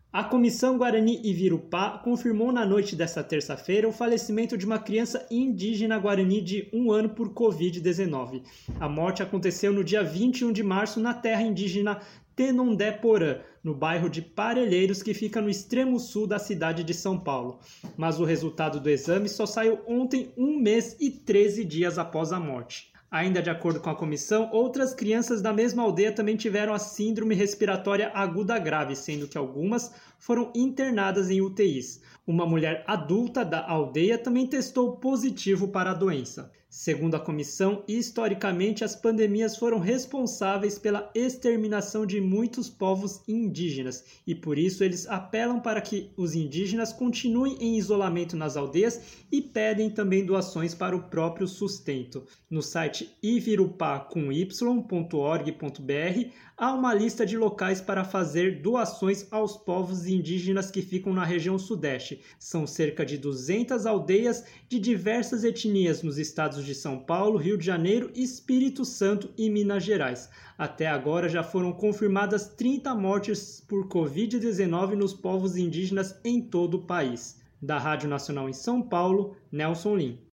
A Comissão Guarani Ivirupá confirmou na noite desta terça-feira o falecimento de uma criança indígena guarani de 1 ano por Covid-19. A morte aconteceu no dia 21 de março na terra indígena Tenondé-Porã, no bairro de Parelheiros, que fica no extremo sul da cidade de São Paulo. Mas o resultado do exame só saiu ontem, 1 mês e 13 dias após a morte. Ainda de acordo com a comissão, outras crianças da mesma aldeia também tiveram a síndrome respiratória aguda grave, sendo que algumas foram internadas em UTIs. Uma mulher adulta da aldeia também testou positivo para a doença. Segundo a comissão, historicamente as pandemias foram responsáveis pela exterminação de muitos povos indígenas e por isso eles apelam para que os indígenas continuem em isolamento nas aldeias e pedem também doações para o próprio sustento. No site ivirupá.org.br há uma lista de locais para fazer doações aos povos indígenas que ficam na região sudeste. São cerca de 200 aldeias de diversas etnias nos estados de São Paulo, Rio de Janeiro, Espírito Santo e Minas Gerais. Até agora já foram confirmadas 30 mortes por Covid-19 nos povos indígenas em todo o país. Da Rádio Nacional em São Paulo, Nelson Lim.